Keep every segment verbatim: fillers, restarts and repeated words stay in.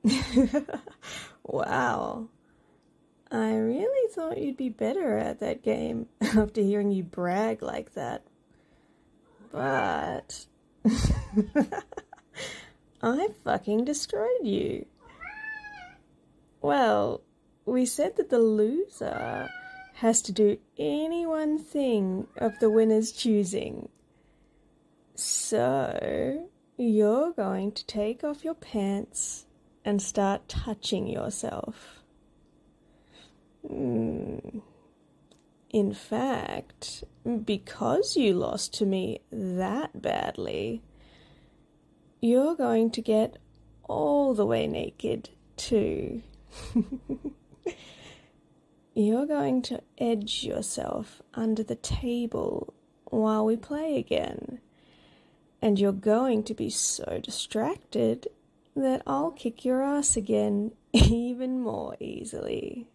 Wow. I really thought you'd be better at that game after hearing you brag like that. But I fucking destroyed you. Well, we said that the loser has to do any one thing of the winner's choosing. So, you're going to take off your pants and start touching yourself. Mm. In fact, because you lost to me that badly, you're going to get all the way naked too. You're going to edge yourself under the table while we play again. And you're going to be so distracted that I'll kick your ass again even more easily.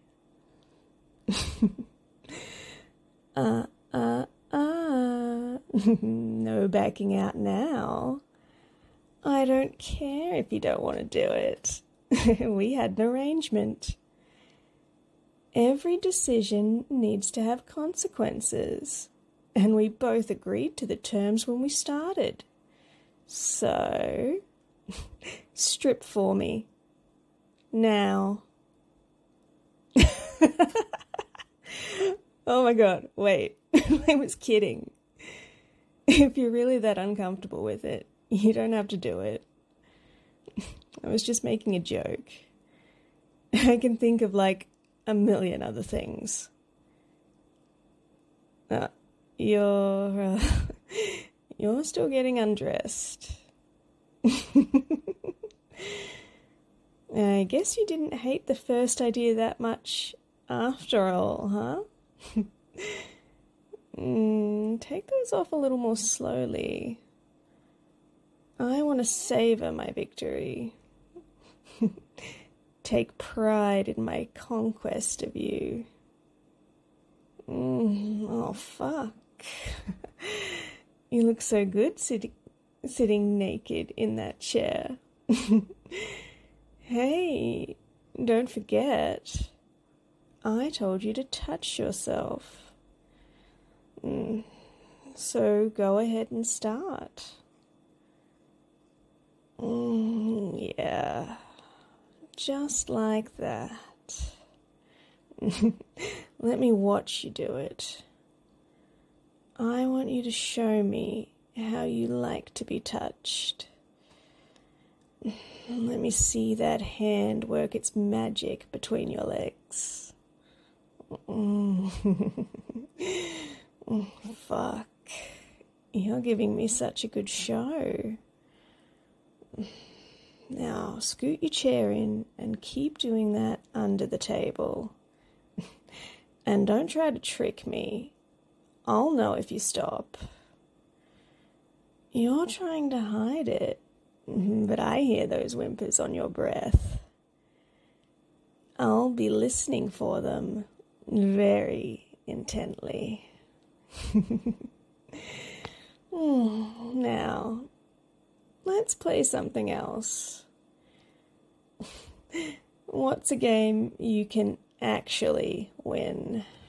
uh, uh, uh. No backing out now. I don't care if you don't want to do it. We had an arrangement. Every decision needs to have consequences, and we both agreed to the terms when we started. So, strip for me. Now. Oh my god, wait. I was kidding. If you're really that uncomfortable with it, you don't have to do it. I was just making a joke. I can think of like a million other things. Uh, you're, uh, you're still getting undressed. I guess you didn't hate the first idea that much after all, huh? mm, take those off a little more slowly. I want to savor my victory. Take pride in my conquest of you. Mm, oh, fuck. You look so good sitting, sitting naked in that chair. Hey, don't forget, I told you to touch yourself. Mm, so go ahead and start. Mm, yeah. Just like that. Let me watch you do it. I want you to show me how you like to be touched. Let me see that hand work its magic between your legs. Mm. Oh, fuck. You're giving me such a good show. Now, scoot your chair in and keep doing that under the table. And don't try to trick me. I'll know if you stop. You're trying to hide it, but I hear those whimpers on your breath. I'll be listening for them very intently. Now, let's play something else. What's a game you can actually win?